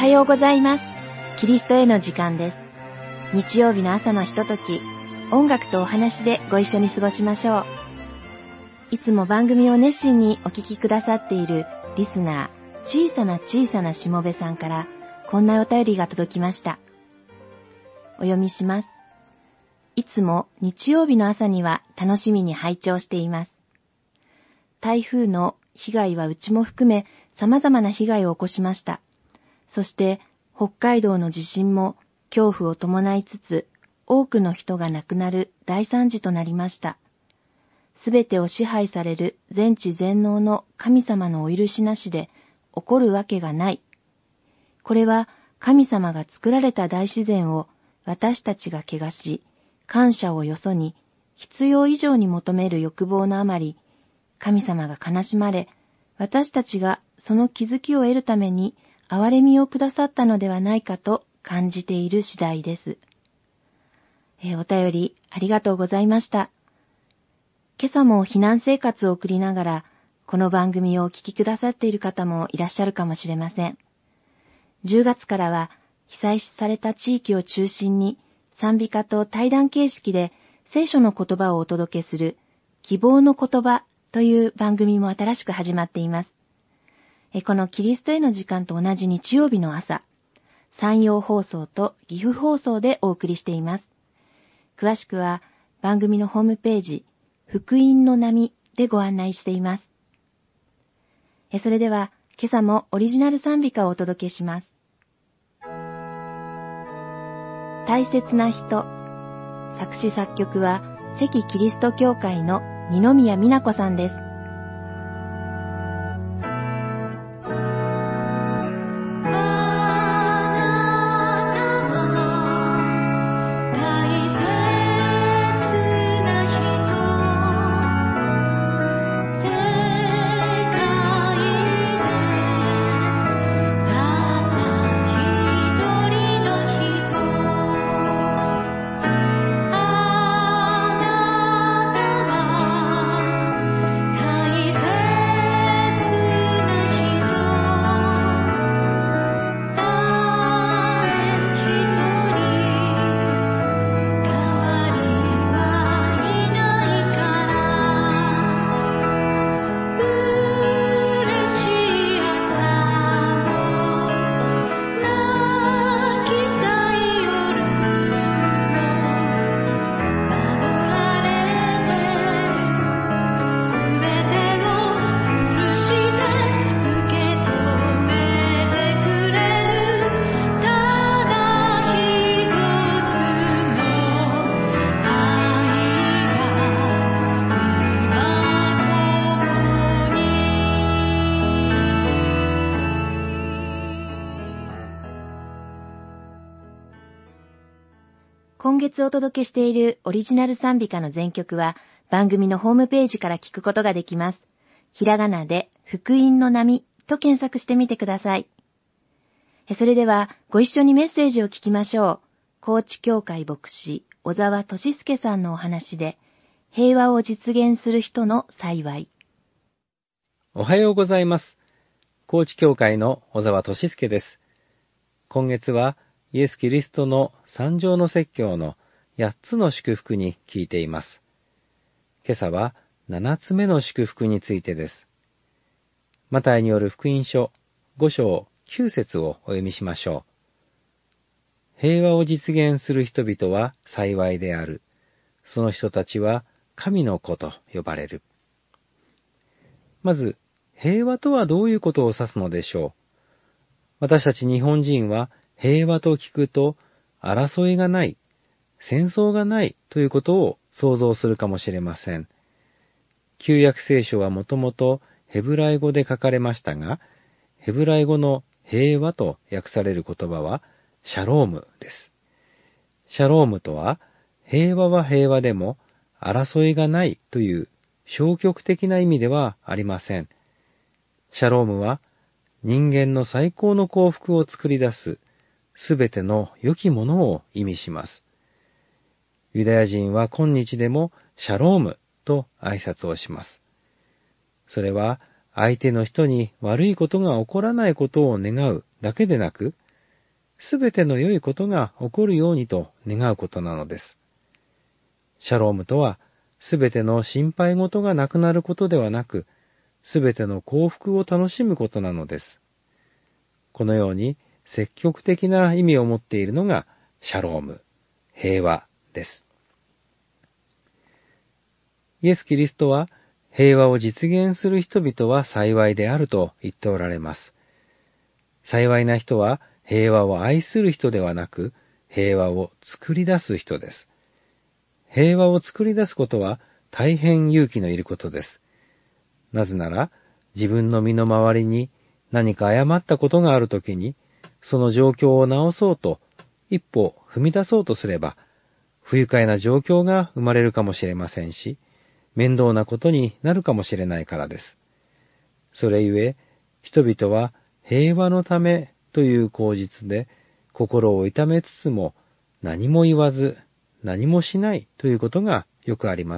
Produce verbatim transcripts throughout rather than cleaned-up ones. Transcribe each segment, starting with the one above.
はようございます。キリストへの時間です。日曜日の朝のひととき、音楽とお話でご一緒に過ごしましょう。いつも番組を熱心にお聞きくださっているリスナー、小さな小さなしもべさんからこんなお便りが届きました。お読みします。いつも日曜日の朝には楽しみに拝聴しています。台風の被害はうちも含め様々な被害を起こしました。そして北海道の地震も恐怖を伴いつつ多くの人が亡くなる大惨事となりました。すべてを支配される全知全能の神様のお許しなしで起こるわけがない。これは神様が作られた大自然を私たちが汚し、感謝をよそに必要以上に求める欲望のあまり、神様が悲しまれ、私たちがその気づきを得るために憐れみをくださったのではないかと感じている次第です。えー、お便りありがとうございました。今朝も避難生活を送りながら、この番組をお聞きくださっている方もいらっしゃるかもしれません。じゅうがつからは被災された地域を中心に賛美歌と対談形式で聖書の言葉をお届けする希望の言葉という番組も新しく始まっています。このキリストへの時間と同じ日曜日の朝、山陽放送と岐阜放送でお送りしています。詳しくは番組のホームページ、福音の波でご案内しています。それでは今朝もオリジナル賛美歌をお届けします。大切な人。作詞作曲は関キリスト教会の二宮美奈子さんです。今月お届けしているオリジナル賛美歌の全曲は番組のホームページから聞くことができます。ひらがなで福音の波と検索してみてください。それではご一緒にメッセージを聞きましょう。高知教会牧師小沢俊介さんのお話で、平和を実現する人の幸い。 おはようございます。高知教会の小沢俊介です。今月はイエス・キリストの三条の説教の八つの祝福に聞いています。今朝は七つ目の祝福についてです。マタイによる福音書五章九節をお読みしましょう。平和を実現する人々は幸いである。その人たちは神の子と呼ばれる。まず、平和とはどういうことを指すのでしょう。私たち日本人は平和と聞くと、争いがない、戦争がないということを想像するかもしれません。旧約聖書はもともとヘブライ語で書かれましたが、ヘブライ語の平和と訳される言葉はシャロームです。シャロームとは、平和は平和でも争いがないという消極的な意味ではありません。シャロームは人間の最高の幸福を作り出すすべての良きものを意味します。ユダヤ人は今日でもシャロームと挨拶をします。それは相手の人に悪いことが起こらないことを願うだけでなく、 すべての良いことが起こるようにと願うことなのです。シャロームとは、すべての心配事がなくなることではなく、すべての幸福を楽しむことなのです。このように積極的な意味を持っているのがシャローム、平和です。イエス・キリストは平和を実現する人々は幸いであると言っておられます。幸いな人は平和を愛する人ではなく、平和を作り出す人です。平和を作り出すことは大変勇気のいることです。なぜなら、自分の身の回りに何か誤ったことがあるときに、その状況を直そうと一歩踏み出そうとすれば、不愉快な状況が生まれるかもしれませんし、面倒なことになるかもしれないからです。それゆえ、人々は平和のためという口実で心を痛めつつも何も言わず何もしないということがよくあります。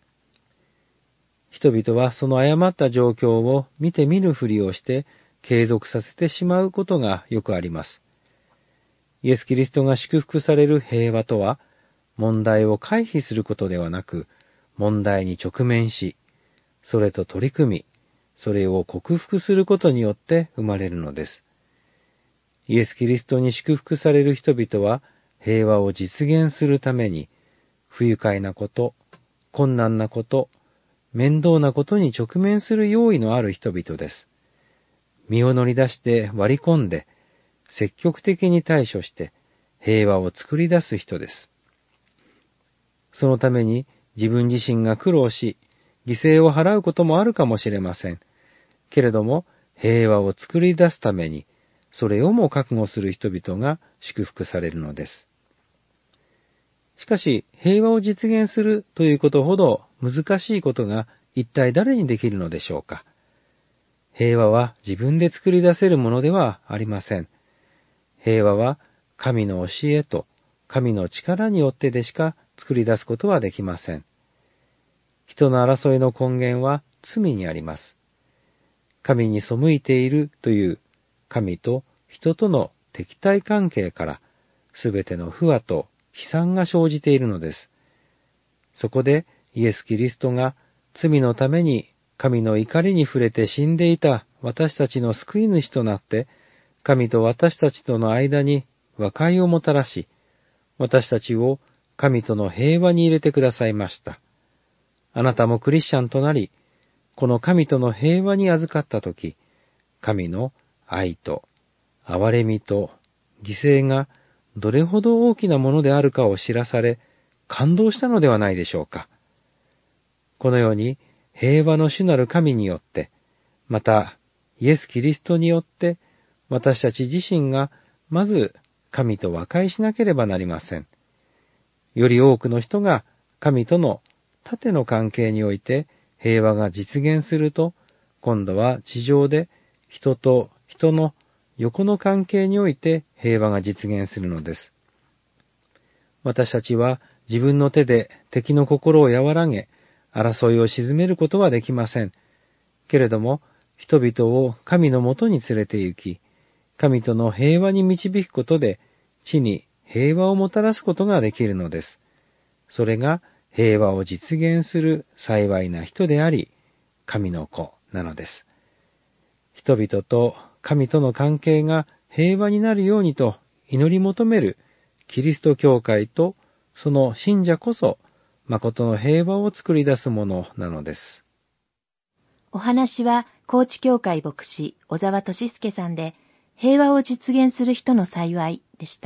人々はその誤った状況を見て見ぬふりをして継続させてしまうことがよくあります。イエス・キリストが祝福される平和とは、問題を回避することではなく、問題に直面し、それと取り組み、それを克服することによって生まれるのです。イエス・キリストに祝福される人々は、平和を実現するために、不愉快なこと、困難なこと、面倒なことに直面する用意のある人々です。身を乗り出して割り込んで、積極的に対処して平和を作り出す人です。そのために自分自身が苦労し、犠牲を払うこともあるかもしれません。けれども、平和を作り出すために、それをも覚悟する人々が祝福されるのです。しかし、平和を実現するということほど難しいことが一体誰にできるのでしょうか。平和は自分で作り出せるものではありません。平和は神の教えと神の力によってでしか作り出すことはできません。人の争いの根源は罪にあります。神に背いているという神と人との敵対関係からすべての不和と悲惨が生じているのです。そこでイエス・キリストが罪のために神の怒りに触れて死んでいた私たちの救い主となって、神と私たちとの間に和解をもたらし、私たちを神との平和に入れてくださいました。あなたもクリスチャンとなり、この神との平和に預かったとき、神の愛と憐れみと犠牲がどれほど大きなものであるかを知らされ、感動したのではないでしょうか。このように平和の主なる神によって、またイエス・キリストによって、私たち自身がまず神と和解しなければなりません。より多くの人が神との縦の関係において平和が実現すると、今度は地上で人と人の横の関係において平和が実現するのです。私たちは自分の手で敵の心を和らげ、争いを鎮めることはできません。けれども、人々を神のもとに連れて行き、神との平和に導くことで、地に平和をもたらすことができるのです。それが平和を実現する幸いな人であり、神の子なのです。人々と神との関係が平和になるようにと祈り求めるキリスト教会とその信者こそ、誠の平和を作り出すものなのです。 お話は、高知教会牧師、小沢俊介さんで、平和を実現する人の幸いでした。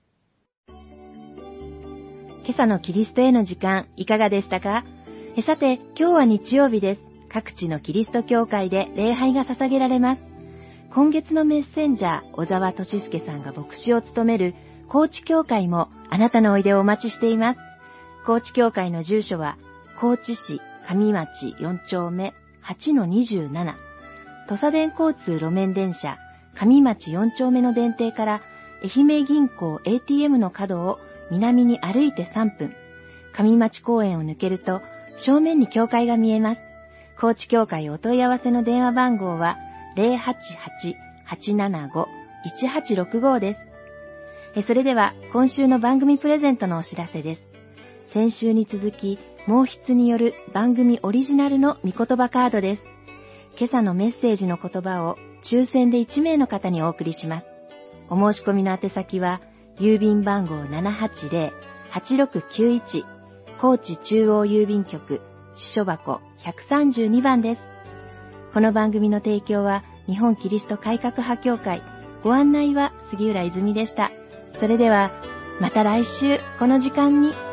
今朝のキリストへの時間、いかがでしたか？えさて、今日は日曜日です。各地のキリスト教会で礼拝が捧げられます。今月のメッセンジャー、小沢俊介さんが牧師を務める高知教会もあなたのおいでをお待ちしています。高知教会の住所は、高知市上町よん丁目 はちのにじゅうなな。土佐電交通路面電車上町よん丁目の電停から愛媛銀行 エーティーエム の角を南に歩いてさんぷん。上町公園を抜けると正面に教会が見えます。高知教会お問い合わせの電話番号は ゼロはちはち はちななご いちはちろくご です。 それでは今週の番組プレゼントのお知らせです。先週に続き、毛筆による番組オリジナルの御言葉カードです。今朝のメッセージの言葉を抽選でいち名の方にお送りします。お申し込みの宛先は、郵便番号 ななはちぜろ はちろくきゅういち 高知中央郵便局支所箱ひゃくさんじゅうにばんです。この番組の提供は日本キリスト改革派協会、ご案内は杉浦泉でした。それではまた来週この時間に